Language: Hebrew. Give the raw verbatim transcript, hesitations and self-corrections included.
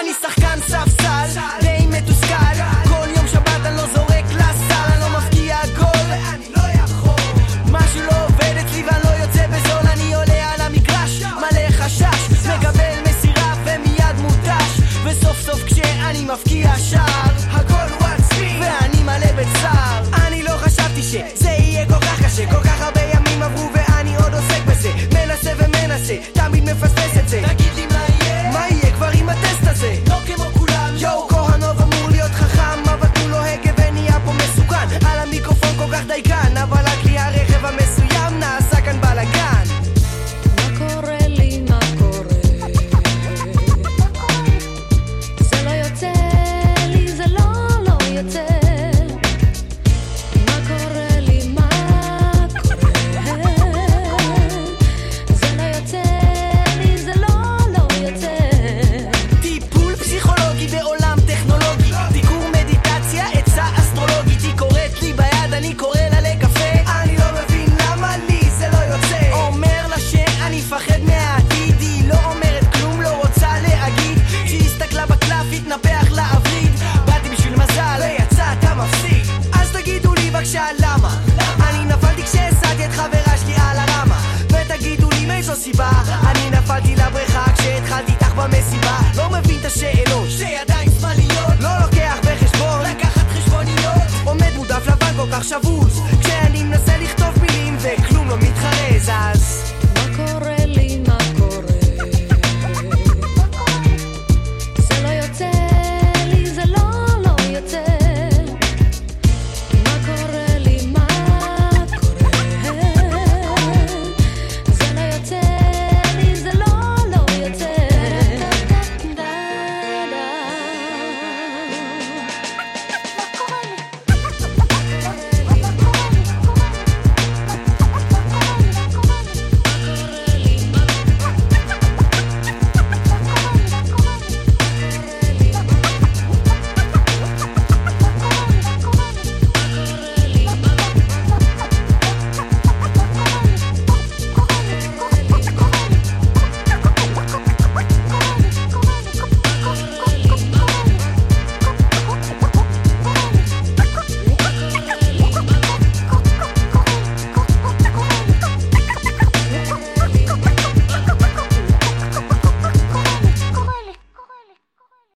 אני שחקן ספסל די מתוסכל, כל יום שבת אני לא זורק לסל, אני לא מפקיע גול ואני לא יכול, משהו לא עובד אצלי ואני לא יוצא בזול, אני עולה על המגרש מלא חשש, מקבל מסירה ומיד מוטש, וסוף סוף כשאני מפקיע שער הגול הוא עצמי ואני מלא בצער. אני לא חשבתי שזה יהיה כל כך קשה, כל כך הרבה ימים עברו ואני עוד עוסק בזה, מנסה ומנסה, תמיד מפספס את זה. תגיד לי מה יהיה? מה יהיה כבר עם הטסט הזה? לא כמו כולם. יו, כהנוב אמור להיות חכם, אבל תנו לו הגה ונהיה פה מסוכן, על המיקרופון כל כך דייקן, אבל רק לי הרכב המסוים נעשה כאן בלגן. מה קורה לי, מה קורה? זה לא יוצא לי, זה לא, לא יוצא. מה קורה לי, מה קורה? זה לא יוצא לי, זה לא, לא יוצא. טיפול פסיכולוגי בעולם טכנולוגי, דיקור מדיטציה, עצה אסטרולוגית, היא קוראת לי ביד, אני קורא לה לקפה, אני לא מבין למה לי זה לא יוצא. אומר לה שאני פחד מהעתיד, היא לא אומרת כלום, לא רוצה להגיד, שהיא הסתכלה בקלף התנפח לעבריד, באתי בשביל מזל ויצא אתה מפסיד. אז תגידו לי בבקשה למה אני נפלתי כשהסעתי את חברה שלי על הרמה, ותגידו לי מאיזו סיבה אני נפלתי לבריכה כשהתחלתי איתך במסיבה. לא מבין את השאלות, שידיים שמאליות, לא לוקח בחשבון לקחת חשבוניות, עומד מודף לבן כל כך שבוי